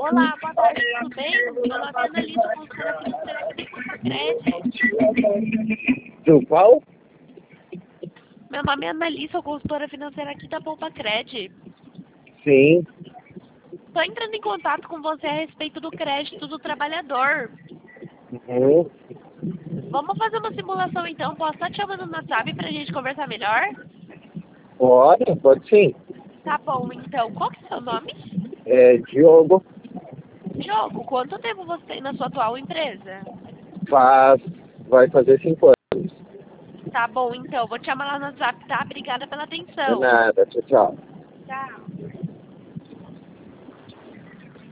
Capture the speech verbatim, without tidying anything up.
Olá, boa tarde, tudo bem? Meu nome é Analisa, consultora financeira aqui da Poupa Do qual? Meu nome é Analisa, consultora financeira aqui da Poupa Cred. Sim. Estou entrando em contato com você a respeito do crédito do trabalhador. Uhum. Vamos fazer uma simulação então? Posso estar te chamando no WhatsApp para a gente conversar melhor? Pode, pode sim. Tá bom, então. Qual que é o seu nome? É, Diogo Diogo, quanto tempo você tem na sua atual empresa? faz, vai fazer cinco anos. Tá bom, então. Vou te chamar lá no WhatsApp, tá? Obrigada pela De atenção. nada, tchau, tchau. Tchau.